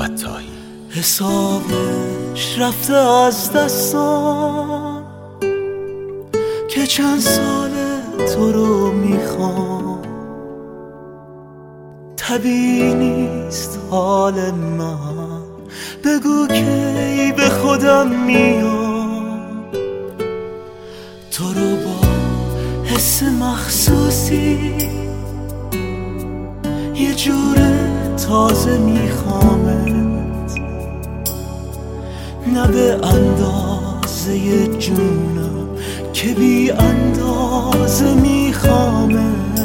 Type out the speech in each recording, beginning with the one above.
عطایی. حسابش رفته از دستان که چند ساله تو رو میخوام. طبیعی نیست حال من، بگو کی به خودم میام. تو رو با حس مخصوصی یه جور تازه میخوامت، نه به اندازه جونم که بی اندازه میخوامت.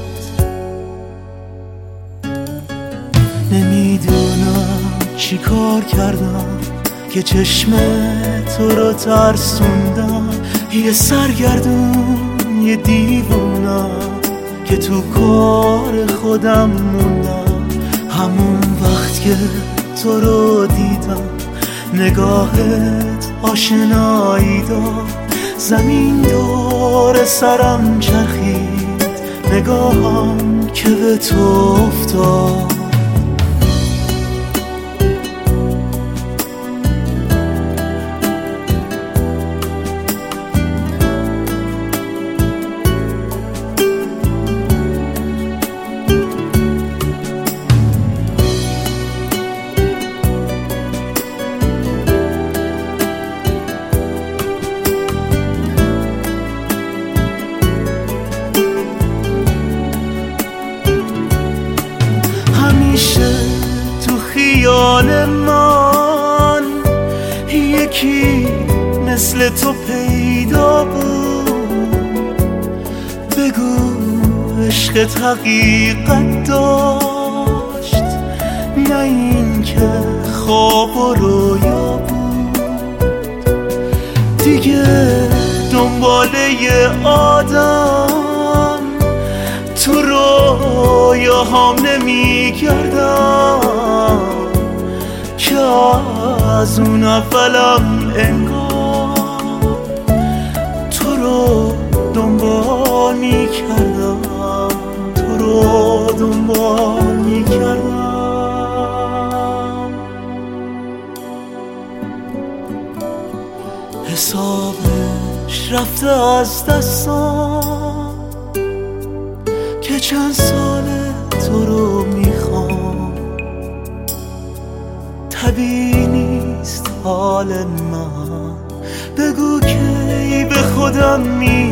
نمیدونم چی کار کردم که چشم تو رو ترسوندم. یه سرگردون یه دیوونم که تو کار خودم موندم. همون وقت که تو رو دیدم نگاهت آشنایی داد، زمین دور سرم چرخید، نگاهم که به تو افتاد. تو خیال من یکی مثل تو پیدا بود، بگو عشقت حقیقت داشت، نه این که خواب و رویا بود. دیگه دنباله آدم تو رویاهام نمیگردم که از اون اولم انگار تو رو دنبال میکردم، تو رو دنبال میکردم. حسابش رفته از دستان که چند ساله تو رو میخوام. طبیعی نیست حال من، بگو کی به خودم میام.